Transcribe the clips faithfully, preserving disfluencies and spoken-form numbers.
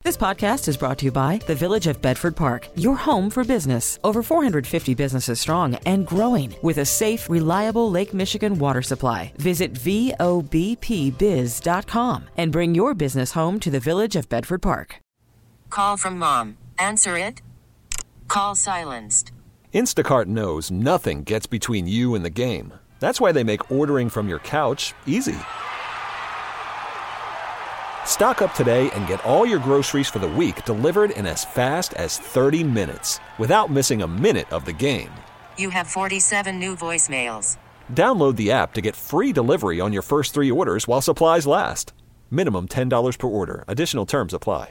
This podcast is brought to you by the Village of Bedford Park, your home for business. Over four hundred fifty businesses strong and growing with a safe, reliable Lake Michigan water supply. Visit V O B P biz dot com and bring your business home to the Village of Bedford Park. Call from mom. Answer it. Call silenced. Instacart knows nothing gets between you and the game. That's why they make ordering from your couch easy. Stock up today and get all your groceries for the week delivered in as fast as thirty minutes without missing a minute of the game. You have forty-seven new voicemails. Download the app to get free delivery on your first three orders while supplies last. Minimum ten dollars per order. Additional terms apply.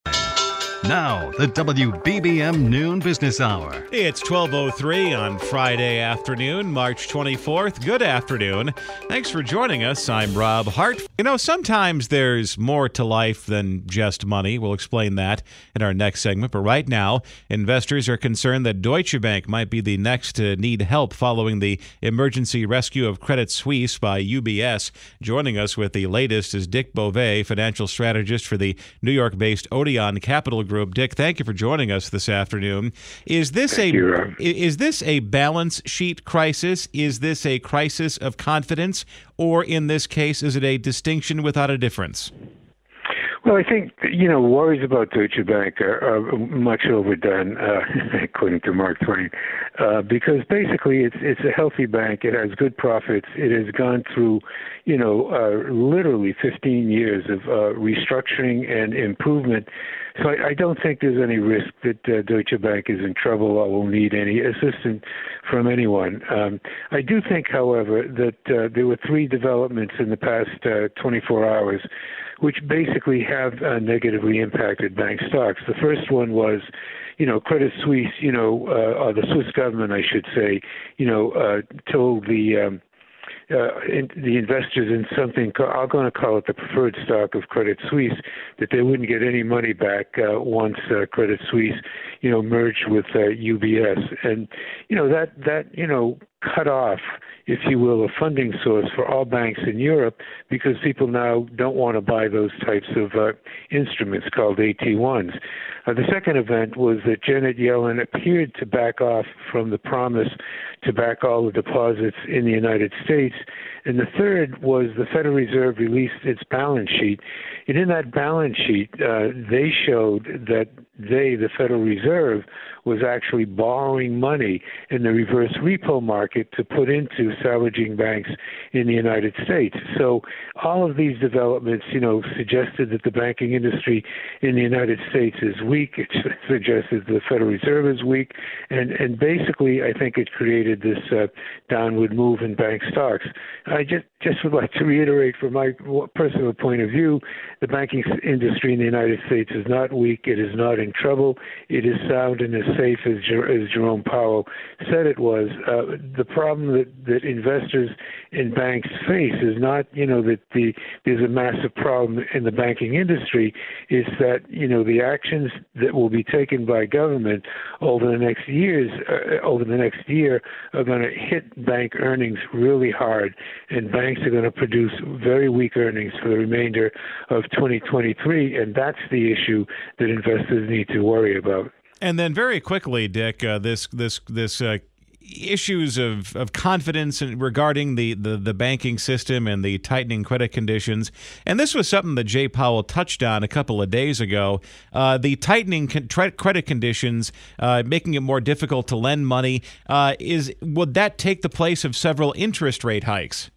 Now, the W B B M Noon Business Hour. It's twelve oh three on Friday afternoon, March twenty-fourth. Good afternoon. Thanks for joining us. I'm Rob Hart. You know, sometimes there's more to life than just money. We'll explain that in our next segment. But right now, investors are concerned that Deutsche Bank might be the next to need help following the emergency rescue of Credit Suisse by U B S. Joining us with the latest is Dick Bove, financial strategist for the New York-based Odeon Capital Group. Dick, thank you for joining us this afternoon. Is this thank a you, is this a balance sheet crisis? Is this a crisis of confidence? Or in this case, is it a distinction without a difference? Well, I think, you know, worries about Deutsche Bank are, are much overdone, uh, according to Mark Twain, uh, because basically it's it's a healthy bank. It has good profits. It has gone through, you know, uh, literally fifteen years of uh, restructuring and improvement. So I, I don't think there's any risk that uh, Deutsche Bank is in trouble or will need any assistance from anyone. Um, I do think, however, that uh, there were three developments in the past uh, twenty-four hours which basically have uh, negatively impacted bank stocks. The first one was, you know, Credit Suisse, you know, uh, or the Swiss government, I should say, you know, uh, told the um, uh, in, the investors in something, I'm going to call it the preferred stock of Credit Suisse, that they wouldn't get any money back uh, once uh, Credit Suisse, you know, merged with uh, U B S. And, you know, that, that, you know, cut off, if you will, a funding source for all banks in Europe because people now don't want to buy those types of uh, instruments called A T ones. Uh, the second event was that Janet Yellen appeared to back off from the promise to back all the deposits in the United States. And the third was the Federal Reserve released its balance sheet. And in that balance sheet, uh, they showed that they, the Federal Reserve, was actually borrowing money in the reverse repo market to put into salvaging banks in the United States. So all of these developments, you know, suggested that the banking industry in the United States is weak. It suggested the Federal Reserve is weak. And, and basically, I think it created this uh, downward move in bank stocks. I just, just would like to reiterate from my personal point of view, the banking industry in the United States is not weak. It is not in trouble. It is sound and as safe as, Jer- as Jerome Powell said it was. Uh, the problem that, that investors in banks face is not, you know, that the there's a massive problem in the banking industry. Is that, you know, the actions that will be taken by government over the next years, uh, over the next year, are going to hit bank earnings really hard, and banks are going to produce very weak earnings for the remainder of twenty twenty-three, and that's the issue that investors need to worry about. And then very quickly, Dick, uh, this this this uh, issues of, of confidence in, regarding the, the, the banking system and the tightening credit conditions. And this was something that Jay Powell touched on a couple of days ago. Uh, the tightening con- tre- credit conditions, uh, making it more difficult to lend money. Uh, is would that take the place of several interest rate hikes?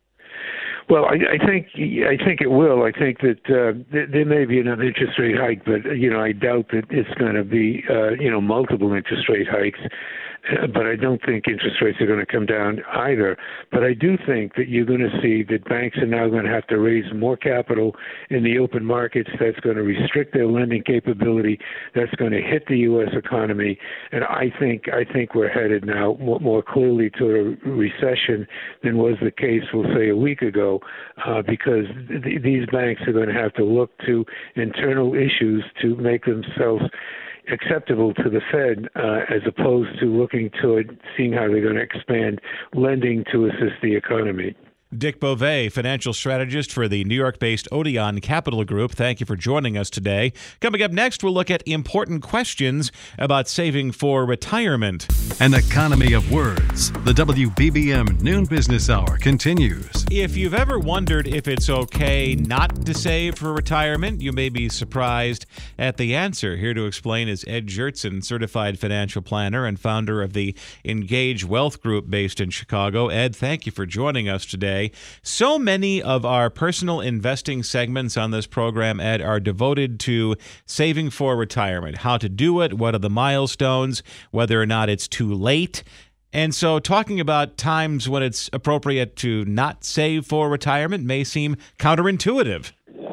Well, I, I think I think it will. I think that uh, th- there may be another interest rate hike, but you know, I doubt that it's going to be uh, you know multiple interest rate hikes. Uh, but I don't think interest rates are going to come down either. But I do think that you're going to see that banks are now going to have to raise more capital in the open markets. That's going to restrict their lending capability. That's going to hit the U S economy. And I think I think we're headed now more, more clearly to a recession than was the case, we'll say, a week ago, uh, because th- these banks are going to have to look to internal issues to make themselves acceptable to the Fed, uh, as opposed to looking toward seeing how they're going to expand lending to assist the economy. Dick Beauvais, financial strategist for the New York-based Odeon Capital Group. Thank you for joining us today. Coming up next, we'll look at important questions about saving for retirement. An economy of words. The W B B M Noon Business Hour continues. If you've ever wondered if it's okay not to save for retirement, you may be surprised at the answer. Here to explain is Ed Jurtson, certified financial planner and founder of the Engage Wealth Group based in Chicago. Ed, thank you for joining us today. So many of our personal investing segments on this program, Ed, are devoted to saving for retirement, how to do it, what are the milestones, whether or not it's too late. And so talking about times when it's appropriate to not save for retirement may seem counterintuitive.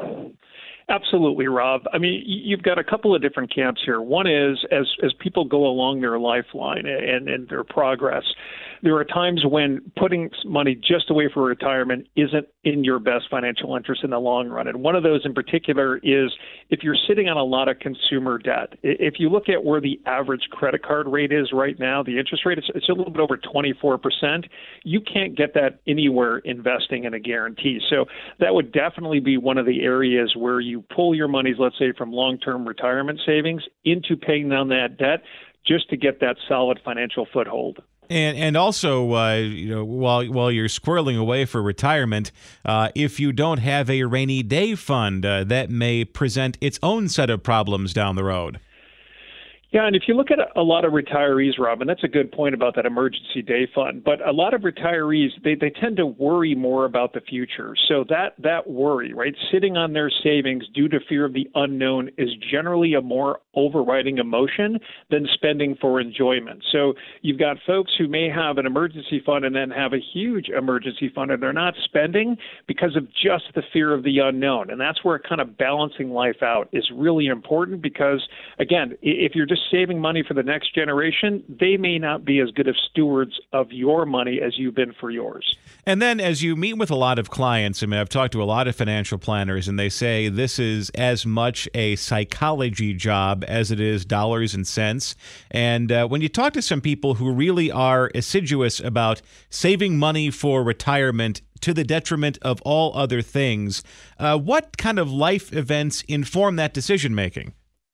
Absolutely, Rob. I mean, you've got a couple of different camps here. One is as as people go along their lifeline and, and their progress, there are times when putting money just away for retirement isn't in your best financial interest in the long run. And one of those in particular is if you're sitting on a lot of consumer debt. If you look at where the average credit card rate is right now, the interest rate, it's, it's a little bit over twenty-four percent. You can't get that anywhere investing in a guarantee. So that would definitely be one of the areas where you pull your monies, let's say, from long-term retirement savings into paying down that debt just to get that solid financial foothold. And and also, uh, you know, while while you're squirreling away for retirement, uh, if you don't have a rainy day fund, uh, that may present its own set of problems down the road. Yeah, and if you look at a lot of retirees, Rob, and that's a good point about that emergency day fund, but a lot of retirees, they, they tend to worry more about the future. So that, that worry, right, sitting on their savings due to fear of the unknown is generally a more overriding emotion than spending for enjoyment. So you've got folks who may have an emergency fund and then have a huge emergency fund, and they're not spending because of just the fear of the unknown. And that's where kind of balancing life out is really important because, again, if you're just saving money for the next generation, they may not be as good of stewards of your money as you've been for yours. And then as you meet with a lot of clients, I mean, I've talked to a lot of financial planners, and they say this is as much a psychology job as it is dollars and cents. And uh, when you talk to some people who really are assiduous about saving money for retirement to the detriment of all other things, uh, what kind of life events inform that decision-making?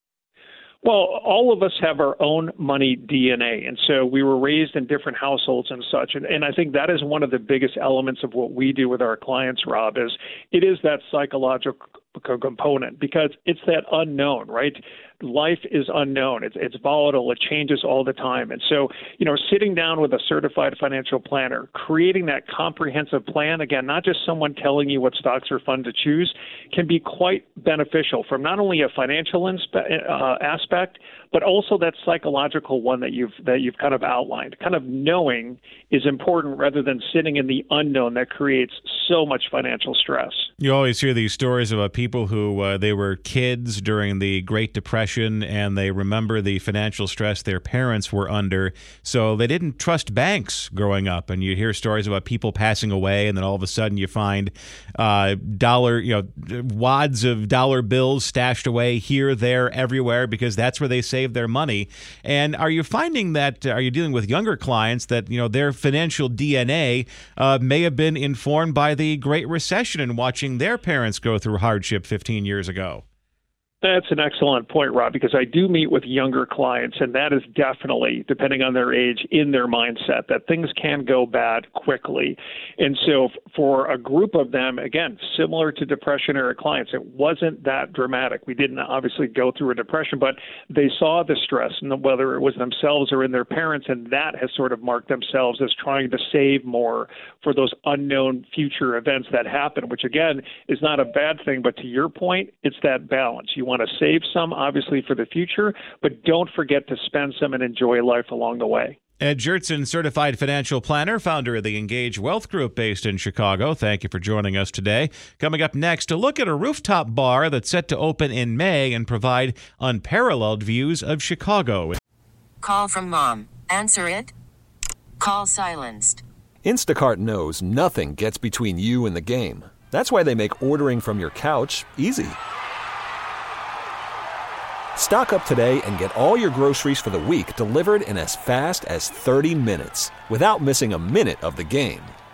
Well, all of us have our own money D N A, and so we were raised in different households and such. And, and I think that is one of the biggest elements of what we do with our clients, Rob, is it is that psychological component because it's that unknown, right? Life is unknown. It's, it's volatile. It changes all the time. And so, you know, sitting down with a certified financial planner, creating that comprehensive plan, again, not just someone telling you what stocks or funds to choose, can be quite beneficial from not only a financial inspe- uh, aspect, but also that psychological one that you've that you've kind of outlined. Kind of knowing is important rather than sitting in the unknown that creates so much financial stress. You always hear these stories about people who uh, they were kids during the Great Depression and they remember the financial stress their parents were under, so they didn't trust banks growing up. And you hear stories about people passing away, and then all of a sudden you find uh, dollar, you know, wads of dollar bills stashed away here, there, everywhere because that's where they save their money. And are you finding that, uh, are you dealing with younger clients that, you know, their financial D N A uh, may have been informed by the Great Recession and watching their parents go through hardship fifteen years ago? That's an excellent point, Rob, because I do meet with younger clients, and that is definitely, depending on their age, in their mindset, that things can go bad quickly. And so for a group of them, again, similar to Depression-era clients, it wasn't that dramatic. We didn't obviously go through a depression, but they saw the stress, whether it was themselves or in their parents, and that has sort of marked themselves as trying to save more for those unknown future events that happen, which, again, is not a bad thing. But to your point, it's that balance. You want to save some, obviously, for the future, but don't forget to spend some and enjoy life along the way. Ed Jurtson, certified financial planner, founder of the Engage Wealth Group based in Chicago. Thank you for joining us today. Coming up next, a look at a rooftop bar that's set to open in May and provide unparalleled views of Chicago. Call from mom. Answer it. Call silenced. Instacart knows nothing gets between you and the game. That's why they make ordering from your couch easy. Stock up today and get all your groceries for the week delivered in as fast as thirty minutes without missing a minute of the game.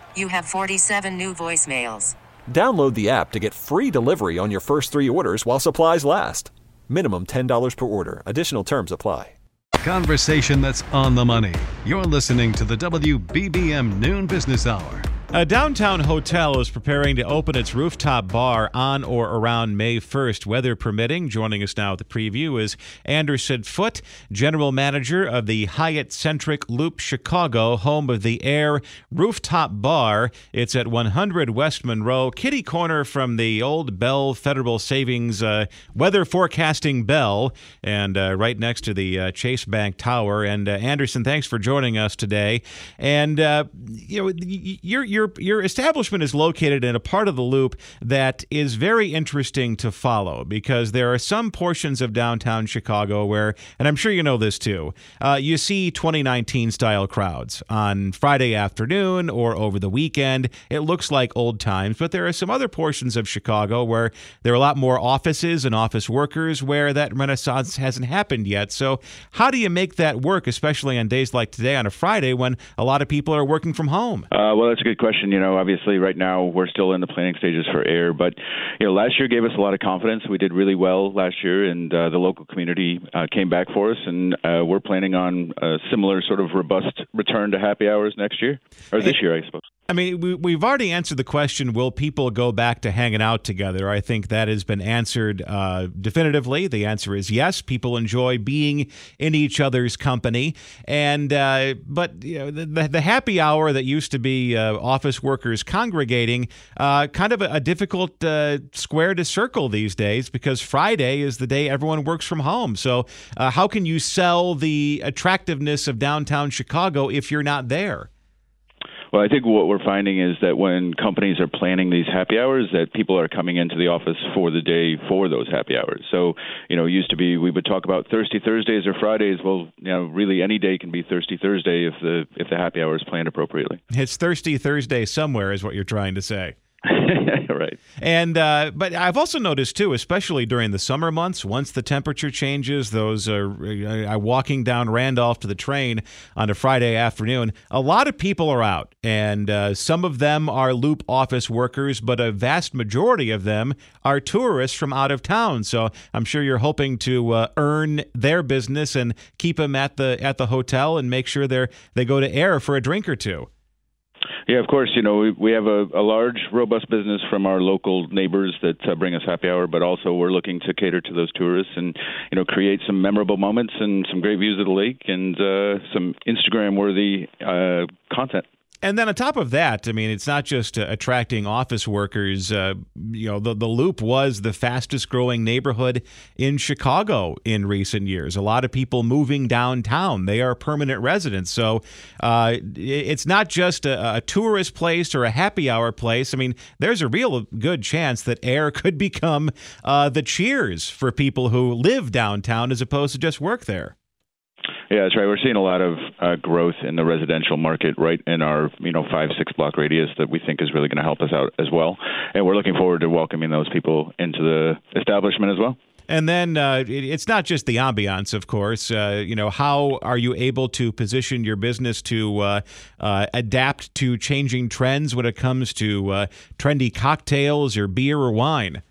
You have forty-seven new voicemails. Download the app to get free delivery on your first three orders while supplies last. Minimum ten dollars per order. Additional terms apply. Conversation that's on the money. You're listening to the W B B M Noon Business Hour. A downtown hotel is preparing to open its rooftop bar on or around May first, weather permitting. Joining us now at the preview is Anderson Foote, General Manager of the Hyatt Centric Loop Chicago, home of the Air Rooftop Bar. It's at one hundred West Monroe, kitty corner from the old Bell Federal Savings uh, weather forecasting bell, and uh, right next to the uh, Chase Bank Tower. And uh, Anderson, thanks for joining us today. And uh, you know, you're you're Your, your establishment is located in a part of the Loop that is very interesting to follow because there are some portions of downtown Chicago where, and I'm sure you know this too, uh, you see twenty nineteen style crowds on Friday afternoon or over the weekend. It looks like old times, but there are some other portions of Chicago where there are a lot more offices and office workers where that renaissance hasn't happened yet. So how do you make that work, especially on days like today on a Friday when a lot of people are working from home? Uh, well, that's a good question. You know, obviously right now we're still in the planning stages for Air, but, you know, last year gave us a lot of confidence. We did really well last year, and uh, the local community uh, came back for us, and uh, we're planning on a similar sort of robust return to happy hours next year, or this year, I suppose. I mean, we, we've already answered the question, will people go back to hanging out together? I think that has been answered uh, definitively. The answer is yes. People enjoy being in each other's company. And uh, But you know, the, the happy hour that used to be uh, office workers congregating, uh, kind of a, a difficult uh, square to circle these days because Friday is the day everyone works from home. So uh, how can you sell the attractiveness of downtown Chicago if you're not there? Well, I think what we're finding is that when companies are planning these happy hours, that people are coming into the office for the day for those happy hours. So, you know, it used to be we would talk about Thirsty Thursdays or Fridays. Well, you know, really any day can be Thirsty Thursday if the if the happy hour is planned appropriately. It's Thirsty Thursday somewhere is what you're trying to say. Right. And uh, but I've also noticed too, especially during the summer months, once the temperature changes, those uh, uh, walking down Randolph to the train on a Friday afternoon, a lot of people are out, and uh, some of them are Loop office workers, but a vast majority of them are tourists from out of town. So I'm sure you're hoping to uh, earn their business and keep them at the at the hotel and make sure they they go to Air for a drink or two. Yeah, of course. You know, we, we have a, a large, robust business from our local neighbors that uh, bring us happy hour, but also we're looking to cater to those tourists and, you know, create some memorable moments and some great views of the lake and uh, some Instagram-worthy uh, content. And then on top of that, I mean, it's not just uh, attracting office workers. Uh, you know, the, the Loop was the fastest growing neighborhood in Chicago in recent years. A lot of people moving downtown. They are permanent residents. So uh, it's not just a, a tourist place or a happy hour place. I mean, there's a real good chance that Air could become uh, the Cheers for people who live downtown as opposed to just work there. Yeah, that's right. We're seeing a lot of uh, growth in the residential market right in our, you know, five, six block radius that we think is really going to help us out as well. And we're looking forward to welcoming those people into the establishment as well. And then uh, it, it's not just the ambiance, of course. Uh, you know, how are you able to position your business to uh, uh, adapt to changing trends when it comes to uh, trendy cocktails or beer or wine?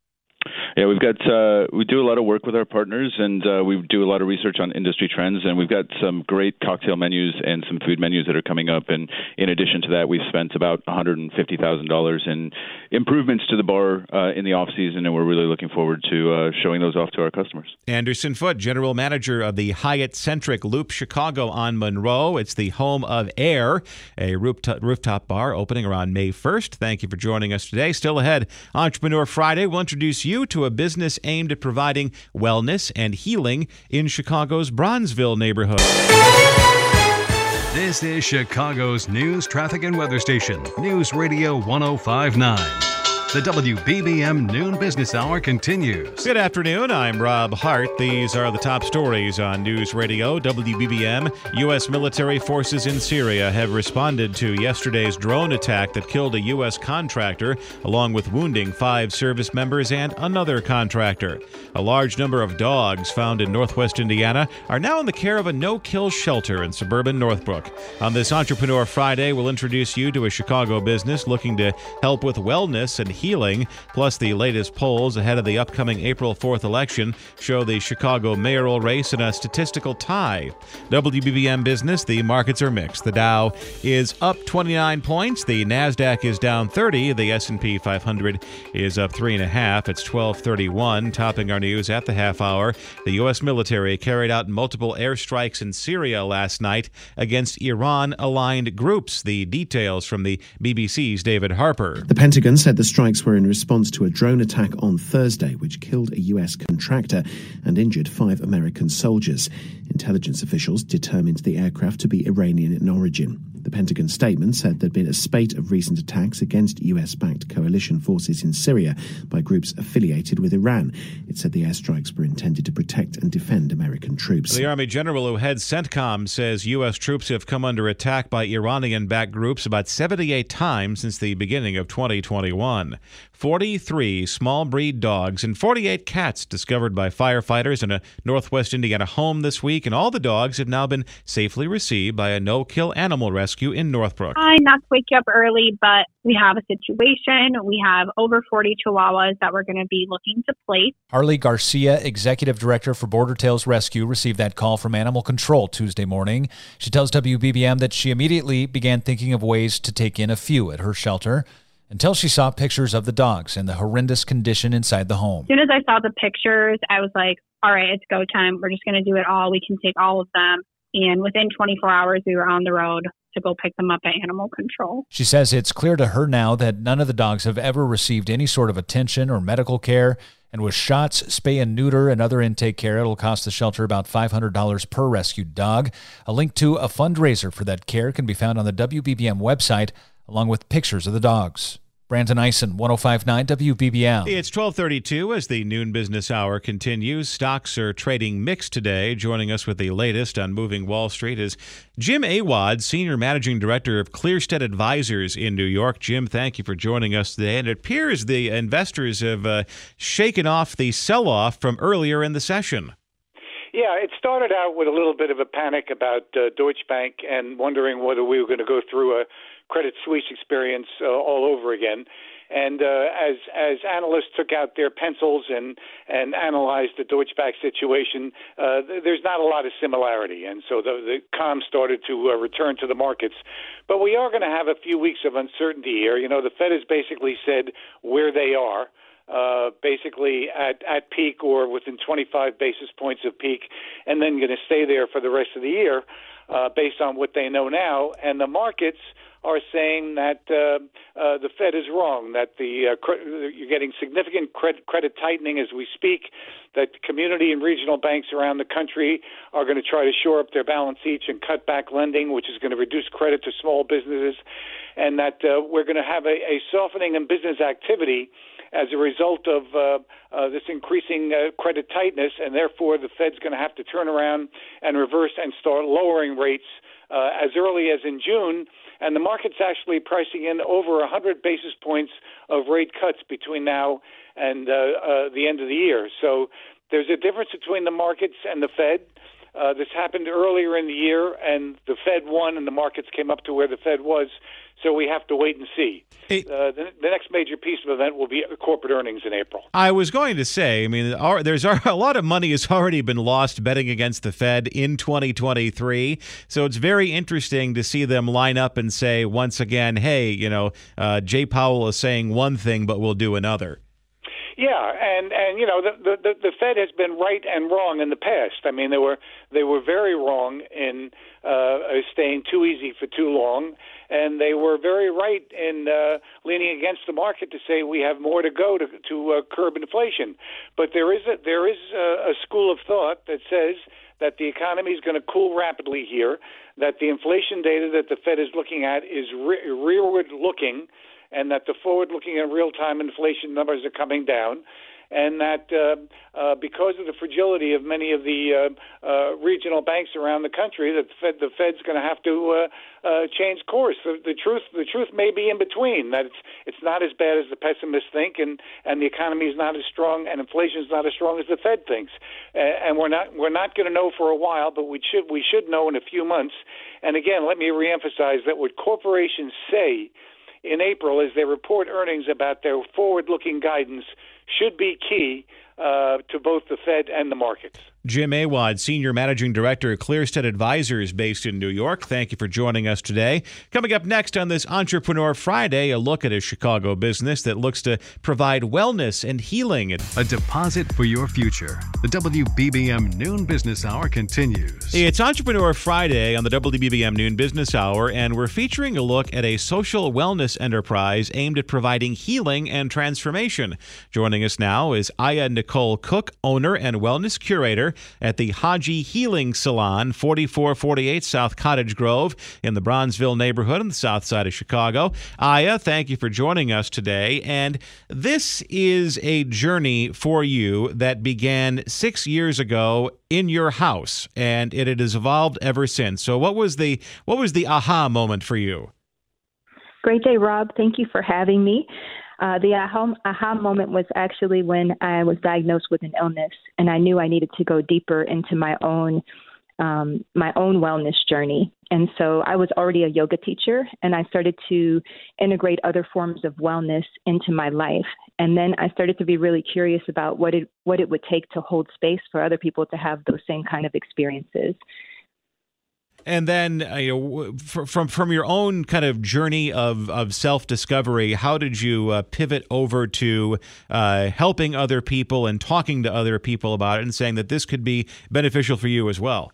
Yeah, we've got uh, we do a lot of work with our partners, and uh, we do a lot of research on industry trends, and we've got some great cocktail menus and some food menus that are coming up. And in addition to that, we've spent about one hundred fifty thousand dollars in improvements to the bar uh, in the off season, and we're really looking forward to uh, showing those off to our customers. Anderson Foote, General Manager of the Hyatt Centric Loop Chicago on Monroe. It's the home of Air, a rooftop, rooftop bar opening around May first. Thank you for joining us today. Still ahead, Entrepreneur Friday will introduce you to a business aimed at providing wellness and healing in Chicago's Bronzeville neighborhood. This is Chicago's news, traffic, and weather station, News Radio one oh five point nine. The W B B M Noon Business Hour continues. Good afternoon. I'm Rob Hart. These are the top stories on News Radio W B B M. U S military forces in Syria have responded to yesterday's drone attack that killed a U S contractor, along with wounding five service members and another contractor. A large number of dogs found in northwest Indiana are now in the care of a no-kill shelter in suburban Northbrook. On this Entrepreneur Friday, we'll introduce you to a Chicago business looking to help with wellness and healing. Plus, the latest polls ahead of the upcoming April fourth election show the Chicago mayoral race in a statistical tie. W B B M Business, the markets are mixed. The Dow is up twenty-nine points. The NASDAQ is down thirty. The S and P five hundred is up three and a half. It's twelve thirty-one. Topping our news at the half hour, the U S military carried out multiple airstrikes in Syria last night against Iran-aligned groups. The details from the B B C's David Harper. The Pentagon said the strikes were in response to a drone attack on Thursday, which killed a U S contractor and injured five American soldiers. Intelligence officials determined the aircraft to be Iranian in origin. The Pentagon statement said there'd been a spate of recent attacks against U S-backed coalition forces in Syria by groups affiliated with Iran. It said the airstrikes were intended to protect and defend American troops. The Army general who heads CENTCOM says U S troops have come under attack by Iranian-backed groups about seventy-eight times since the beginning of twenty twenty-one. forty-three small breed dogs and forty-eight cats discovered by firefighters in a northwest Indiana home this week, and all the dogs have now been safely received by a no-kill animal rescue in Northbrook. Hi, not to wake you up early, but we have a situation. We have over forty Chihuahuas that we're going to be looking to place. Harley Garcia, Executive Director for Border Tails Rescue, received that call from Animal Control Tuesday morning. She tells W B B M that she immediately began thinking of ways to take in a few at her shelter until she saw pictures of the dogs and the horrendous condition inside the home. As soon as I saw the pictures, I was like, all right, it's go time. We're just going to do it all. We can take all of them. And within twenty-four hours, we were on the road to go pick them up at Animal Control. She says it's clear to her now that none of the dogs have ever received any sort of attention or medical care. And with shots, spay and neuter, and other intake care, it'll cost the shelter about five hundred dollars per rescued dog. A link to a fundraiser for that care can be found on the W B B M website, along with pictures of the dogs. Brandon Eisen, one oh five point nine W B B M. It's twelve thirty-two as the noon business hour continues. Stocks are trading mixed today. Joining us with the latest on moving Wall Street is Jim Awad, Senior Managing Director of Clearstead Advisors in New York. Jim, thank you for joining us today. And it appears the investors have uh, shaken off the sell-off from earlier in the session. Yeah, it started out with a little bit of a panic about uh, Deutsche Bank and wondering whether we were going to go through a Credit Suisse experience uh, all over again. And uh, as as analysts took out their pencils and, and analyzed the Deutsche Bank situation, uh, th- there's not a lot of similarity. And so the, the calm started to uh, return to the markets. But we are going to have a few weeks of uncertainty here. You know, the Fed has basically said where they are. Uh, basically at, at peak or within twenty-five basis points of peak, and then going to stay there for the rest of the year uh, based on what they know now. And the markets are saying that uh, uh, the Fed is wrong, that the uh, cre- you're getting significant credit, credit tightening as we speak, that community and regional banks around the country are going to try to shore up their balance sheets and cut back lending, which is going to reduce credit to small businesses, and that uh, we're going to have a, a softening in business activity as a result of uh, uh, this increasing uh, credit tightness, and therefore the Fed's going to have to turn around and reverse and start lowering rates uh, as early as in June. And the market's actually pricing in over one hundred basis points of rate cuts between now and uh, uh, the end of the year. So there's a difference between the markets and the Fed. Uh, this happened earlier in the year, and the Fed won, and the markets came up to where the Fed was. So we have to wait and see. Hey, uh, the, the next major piece of event will be corporate earnings in April. I was going to say, I mean, our, there's a lot of money has already been lost betting against the Fed in twenty twenty-three. So it's very interesting to see them line up and say once again, hey, you know, uh, Jay Powell is saying one thing, but we'll do another. Yeah, and, and you know the, the the Fed has been right and wrong in the past. I mean, they were they were very wrong in uh, staying too easy for too long, and they were very right in uh, leaning against the market to say we have more to go to to uh, curb inflation. But there is a, there is a, a school of thought that says that the economy is going to cool rapidly here, that the inflation data that the Fed is looking at is re- rearward looking. and that the forward-looking and real-time inflation numbers are coming down, and that uh, uh, because of the fragility of many of the uh, uh, regional banks around the country, that the, Fed, the Fed's going to have to uh, uh, change course. The, the truth, the truth may be in between. That it's it's not as bad as the pessimists think, and, and the economy is not as strong, and inflation is not as strong as the Fed thinks. Uh, and we're not we're not going to know for a while, but we should we should know in a few months. And again, let me reemphasize that what corporations say in April as they report earnings about their forward-looking guidance should be key uh, to both the Fed and the markets. Jim Awad, Senior Managing Director at Clearstead Advisors based in New York. Thank you for joining us today. Coming up next on this Entrepreneur Friday, a look at a Chicago business that looks to provide wellness and healing. A deposit for your future. The W B B M Noon Business Hour continues. It's Entrepreneur Friday on the W B B M Noon Business Hour, and we're featuring a look at a social wellness enterprise aimed at providing healing and transformation. Joining us now is Aya Nicole Cook, owner and wellness curator at the Haji Healing Salon, forty-four forty-eight South Cottage Grove in the Bronzeville neighborhood on the south side of Chicago. Aya, thank you for joining us today. And this is a journey for you that began six years ago in your house, and it, it has evolved ever since. So what was the what was the aha moment for you? Great day, Rob. Thank you for having me. Uh, the aha, aha moment was actually when I was diagnosed with an illness, and I knew I needed to go deeper into my own um, my own wellness journey. And so I was already a yoga teacher, and I started to integrate other forms of wellness into my life. And then I started to be really curious about what it what it would take to hold space for other people to have those same kind of experiences. And then, uh, you know, from from your own kind of journey of, of self-discovery, how did you uh, pivot over to uh, helping other people and talking to other people about it and saying that this could be beneficial for you as well?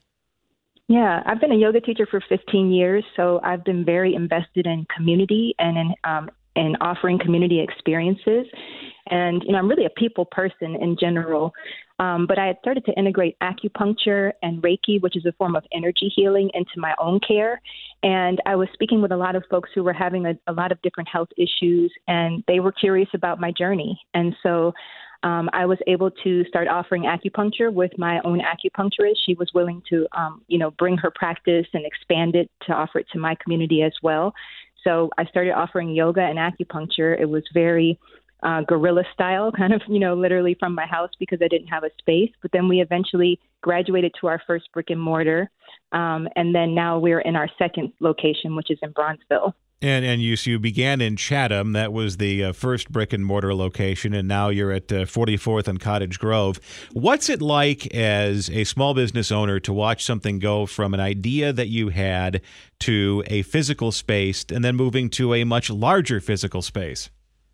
Yeah, I've been a yoga teacher for fifteen years, so I've been very invested in community and in um, in offering community experiences. And, you know, I'm really a people person in general. Um, but I had started to integrate acupuncture and Reiki, which is a form of energy healing, into my own care. And I was speaking with a lot of folks who were having a, a lot of different health issues, and they were curious about my journey. And so um, I was able to start offering acupuncture with my own acupuncturist. She was willing to, um, you know, bring her practice and expand it to offer it to my community as well. So I started offering yoga and acupuncture. It was very Uh, guerrilla style, kind of, you know, literally from my house because I didn't have a space. But then we eventually graduated to our first brick and mortar. Um, and then now we're in our second location, which is in Bronzeville. And and you, so you began in Chatham. That was the uh, first brick and mortar location. And now you're at uh, forty-fourth and Cottage Grove. What's it like as a small business owner to watch something go from an idea that you had to a physical space and then moving to a much larger physical space?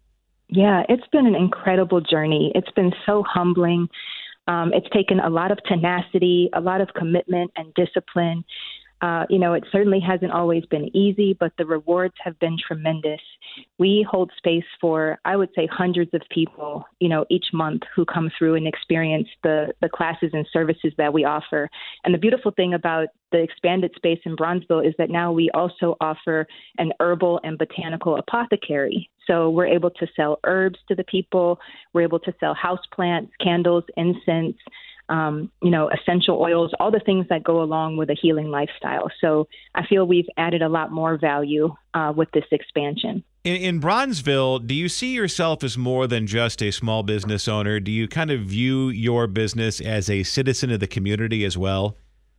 Yeah, it's been an incredible journey. It's been so humbling. Um, it's taken a lot of tenacity, a lot of commitment and discipline. Uh, you know, it certainly hasn't always been easy, but the rewards have been tremendous. We hold space for, I would say, hundreds of people, you know, each month who come through and experience the, the classes and services that we offer. And the beautiful thing about the expanded space in Bronzeville is that now we also offer an herbal and botanical apothecary. So we're able to sell herbs to the people. We're able to sell houseplants, candles, incense, um, you know, essential oils, all the things that go along with a healing lifestyle. So I feel we've added a lot more value uh, with this expansion. In, in Bronzeville, do you see yourself as more than just a small business owner? Do you kind of view your business as a citizen of the community as well?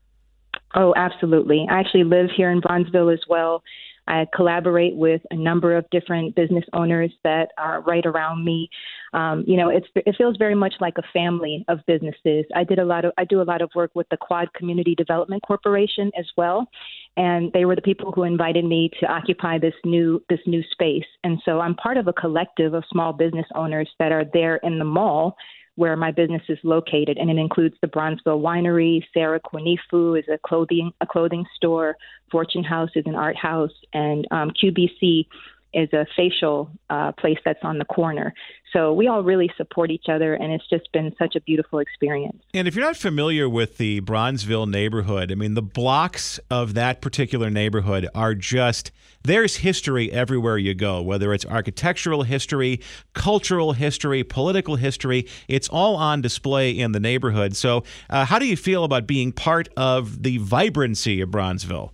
Oh, absolutely. I actually live here in Bronzeville as well. I collaborate with a number of different business owners that are right around me. Um, you know, it's, it feels very much like a family of businesses. I did a lot of I do a lot of work with the Quad Community Development Corporation as well, and they were the people who invited me to occupy this new this new space. And so I'm part of a collective of small business owners that are there in the mall where my business is located, and it includes the Bronzeville Winery. Sarah Kwanifu is a clothing a clothing store. Fortune House is an art house, and um, Q B C is a facial uh, place that's on the corner. So we all really support each other, and it's just been such a beautiful experience. And if you're not familiar with the Bronzeville neighborhood, I mean, the blocks of that particular neighborhood are just, there's history everywhere you go, whether it's architectural history, cultural history, political history. It's all on display in the neighborhood. So uh, how do you feel about being part of the vibrancy of Bronzeville?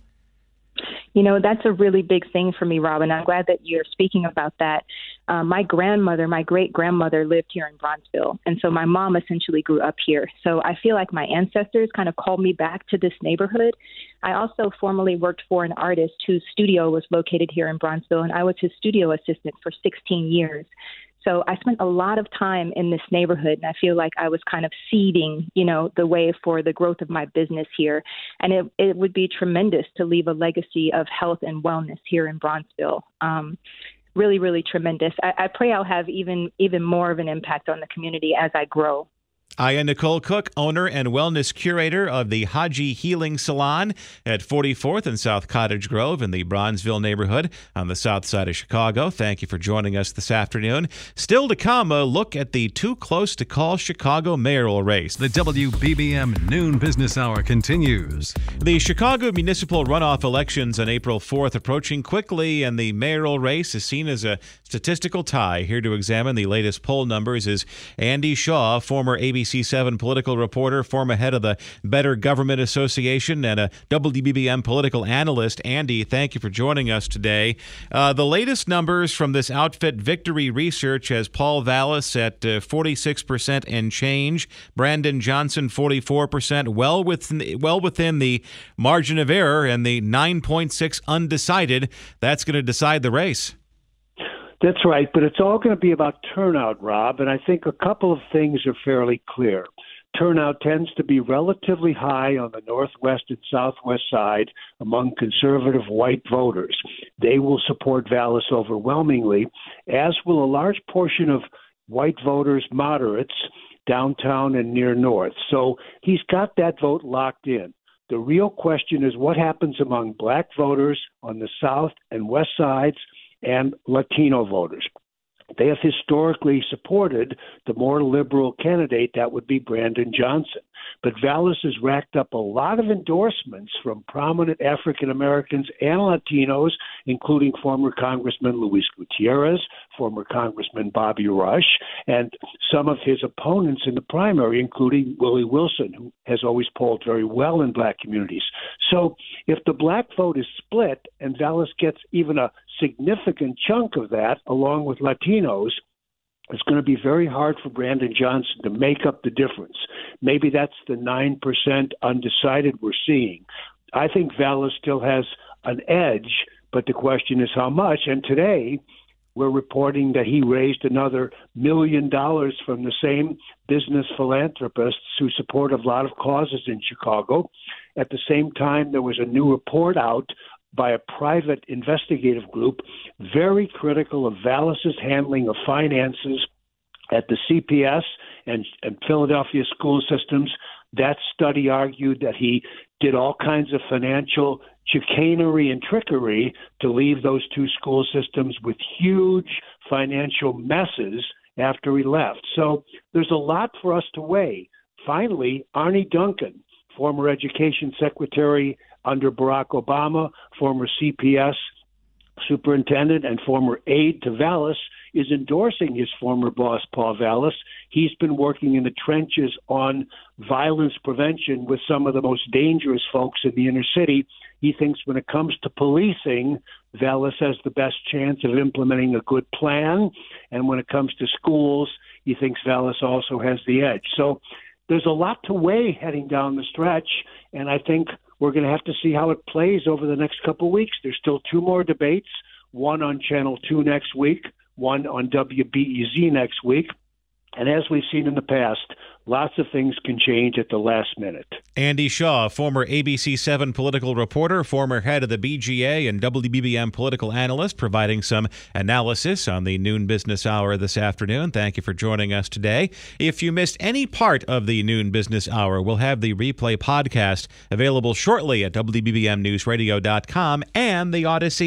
You know, that's a really big thing for me, Robin. I'm glad that you're speaking about that. Uh, my grandmother, my great-grandmother lived here in Bronzeville, and so my mom essentially grew up here. So I feel like my ancestors kind of called me back to this neighborhood. I also formerly worked for an artist whose studio was located here in Bronzeville, and I was his studio assistant for sixteen years. So I spent a lot of time in this neighborhood, and I feel like I was kind of seeding, you know, the way for the growth of my business here. And it, it would be tremendous to leave a legacy of health and wellness here in Bronzeville. Um, really, really tremendous. I, I pray I'll have even even more of an impact on the community as I grow. Aya Nicole Cook, owner and wellness curator of the Haji Healing Salon at forty-fourth and South Cottage Grove in the Bronzeville neighborhood on the south side of Chicago. Thank you for joining us this afternoon. Still to come, a look at the Too Close to Call Chicago mayoral race. The W B B M Noon Business Hour continues. The Chicago municipal runoff elections on April fourth approaching quickly, and the mayoral race is seen as a statistical tie. Here to examine the latest poll numbers is Andy Shaw, former A B C seven political reporter, former head of the Better Government Association, and a W B B M political analyst. Andy, thank you for joining us today. Uh, the latest numbers from this outfit, Victory Research, has Paul Vallis at uh, forty-six percent and change, Brandon Johnson forty-four percent, well within, well within the margin of error, and the nine point six undecided. That's going to decide the race. That's right, but it's all going to be about turnout, Rob, and I think a couple of things are fairly clear. Turnout tends to be relatively high on the northwest and southwest side among conservative white voters. They will support Vallis overwhelmingly, as will a large portion of white voters, moderates, downtown and near north. So he's got that vote locked in. The real question is what happens among black voters on the south and west sides and Latino voters. They have historically supported the more liberal candidate, that would be Brandon Johnson. But Vallis has racked up a lot of endorsements from prominent African Americans and Latinos, including former Congressman Luis Gutierrez, former Congressman Bobby Rush, and some of his opponents in the primary, including Willie Wilson, who has always polled very well in black communities. So if the black vote is split and Vallis gets even a significant chunk of that, along with Latinos, it's going to be very hard for Brandon Johnson to make up the difference. Maybe that's the nine percent undecided we're seeing. I think Vallis still has an edge, but the question is how much. And today, we're reporting that he raised another million dollars from the same business philanthropists who support a lot of causes in Chicago. At the same time, there was a new report out by a private investigative group very critical of Vallis's handling of finances at the C P S and, and Philadelphia school systems. That study argued that he did all kinds of financial chicanery and trickery to leave those two school systems with huge financial messes after he left. So there's a lot for us to weigh. Finally, Arne Duncan, former education secretary under Barack Obama, former C P S superintendent and former aide to Vallis, is endorsing his former boss, Paul Vallis. He's been working in the trenches on violence prevention with some of the most dangerous folks in the inner city. He thinks when it comes to policing, Vallis has the best chance of implementing a good plan. And when it comes to schools, he thinks Vallis also has the edge. So there's a lot to weigh heading down the stretch, and I think we're going to have to see how it plays over the next couple of weeks. There's still two more debates, one on Channel two next week, one on W B E Z next week. And as we've seen in the past, lots of things can change at the last minute. Andy Shaw, former A B C seven political reporter, former head of the B G A and W B B M political analyst, providing some analysis on the Noon Business Hour this afternoon. Thank you for joining us today. If you missed any part of the Noon Business Hour, we'll have the replay podcast available shortly at W B B M news radio dot com and the Odyssey app.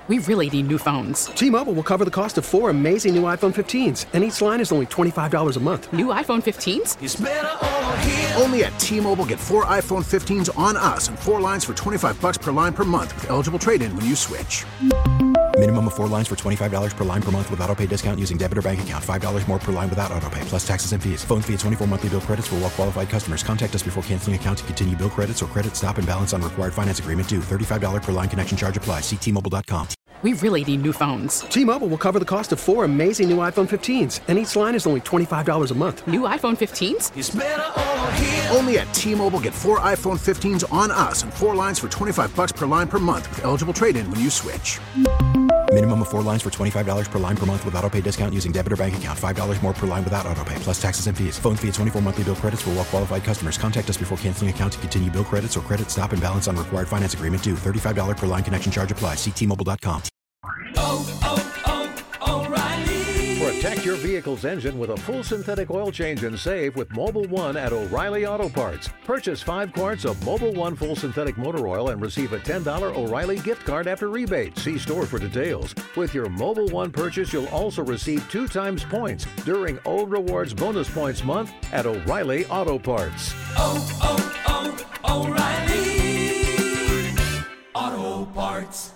We really need new phones. T-Mobile will cover the cost of four amazing new iPhone fifteens, and each line is only twenty-five dollars a month. New iPhone fifteens? It's better over here. Only at T-Mobile, get four iPhone fifteens on us and four lines for twenty-five bucks per line per month with eligible trade-in when you switch. Minimum of four lines for twenty-five dollars per line per month with autopay discount using debit or bank account. five dollars more per line without autopay, plus taxes and fees. Phone fee at twenty-four monthly bill credits for well-qualified customers. Contact us before canceling account to continue bill credits or credit stop and balance on required finance agreement due. thirty-five dollars per line connection charge applies. See T Mobile dot com. We really need new phones. T-Mobile will cover the cost of four amazing new iPhone fifteens, and each line is only twenty-five dollars a month. New iPhone fifteens? It's better over here. Only at T-Mobile, get four iPhone fifteens on us and four lines for twenty-five bucks per line per month with eligible trade-in when you switch. Minimum of four lines for twenty-five dollars per line per month with autopay discount using debit or bank account. five dollars more per line without autopay, plus taxes and fees. Phone fee at twenty-four monthly bill credits for well-qualified customers. Contact us before canceling account to continue bill credits or credit stop and balance on required finance agreement due. thirty-five dollars per line connection charge applies. See T Mobile dot com. Oh, oh, oh, O'Reilly. Protect your vehicle's engine with a full synthetic oil change and save with Mobil one at O'Reilly Auto Parts. Purchase five quarts of Mobil one full synthetic motor oil and receive a ten dollars O'Reilly gift card after rebate. See store for details. With your Mobil one purchase, you'll also receive two times points during O Rewards Bonus Points Month at O'Reilly Auto Parts. Oh, oh, oh, O'Reilly Auto Parts.